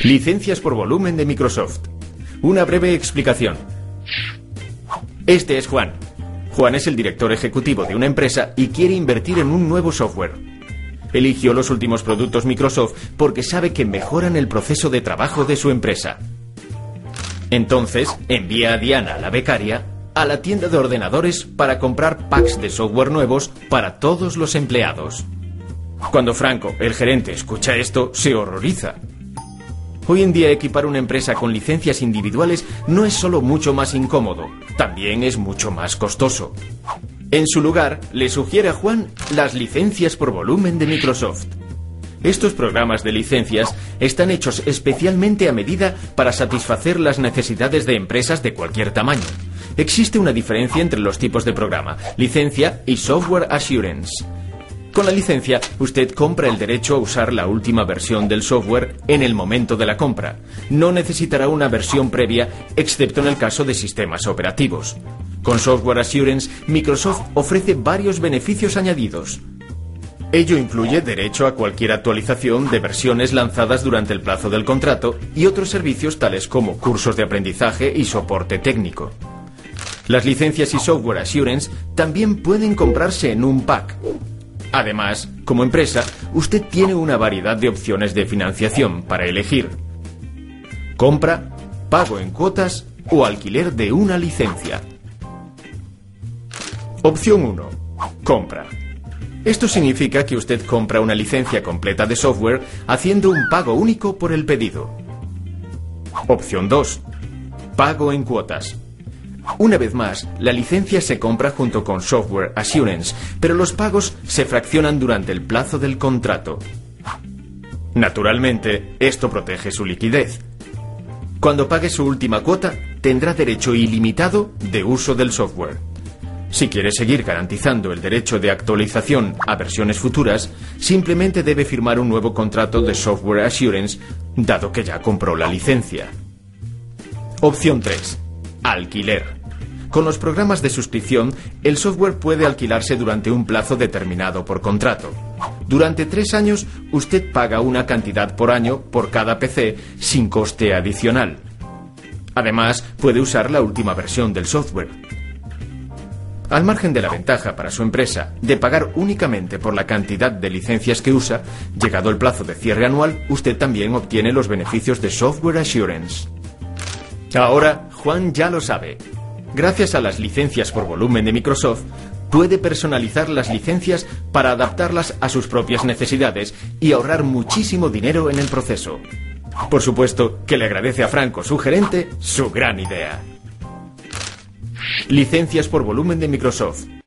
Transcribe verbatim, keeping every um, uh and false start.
Licencias por volumen de Microsoft. Una breve explicación. Este es Juan. Juan es el director ejecutivo de una empresa y quiere invertir en un nuevo software. Eligió los últimos productos Microsoft porque sabe que mejoran el proceso de trabajo de su empresa. Entonces, envía a Diana, la becaria, a la tienda de ordenadores para comprar packs de software nuevos para todos los empleados. Cuando Franco, el gerente, escucha esto, se horroriza. Hoy en día equipar una empresa con licencias individuales no es solo mucho más incómodo, también es mucho más costoso. En su lugar, le sugiere a Juan las licencias por volumen de Microsoft. Estos programas de licencias están hechos especialmente a medida para satisfacer las necesidades de empresas de cualquier tamaño. Existe una diferencia entre los tipos de programa, licencia y software assurance. Con la licencia, usted compra el derecho a usar la última versión del software en el momento de la compra. No necesitará una versión previa, excepto en el caso de sistemas operativos. Con Software Assurance, Microsoft ofrece varios beneficios añadidos. Ello incluye derecho a cualquier actualización de versiones lanzadas durante el plazo del contrato y otros servicios tales como cursos de aprendizaje y soporte técnico. Las licencias y Software Assurance también pueden comprarse en un pack. Además, como empresa, usted tiene una variedad de opciones de financiación para elegir: compra, pago en cuotas o alquiler de una licencia. Opción uno. Compra. Esto significa que usted compra una licencia completa de software haciendo un pago único por el pedido. Opción dos. Pago en cuotas. Una vez más, la licencia se compra junto con Software Assurance, pero los pagos se fraccionan durante el plazo del contrato. Naturalmente, esto protege su liquidez. Cuando pague su última cuota, tendrá derecho ilimitado de uso del software. Si quiere seguir garantizando el derecho de actualización a versiones futuras, simplemente debe firmar un nuevo contrato de Software Assurance, dado que ya compró la licencia. Opción tres. Alquiler. Con los programas de suscripción, el software puede alquilarse durante un plazo determinado por contrato. Durante tres años, usted paga una cantidad por año por cada P C sin coste adicional. Además, puede usar la última versión del software. Al margen de la ventaja para su empresa de pagar únicamente por la cantidad de licencias que usa, llegado el plazo de cierre anual, usted también obtiene los beneficios de Software Assurance. Ahora, Juan ya lo sabe. Gracias a las licencias por volumen de Microsoft, puede personalizar las licencias para adaptarlas a sus propias necesidades y ahorrar muchísimo dinero en el proceso. Por supuesto que le agradece a Franco, su gerente, su gran idea. Licencias por volumen de Microsoft.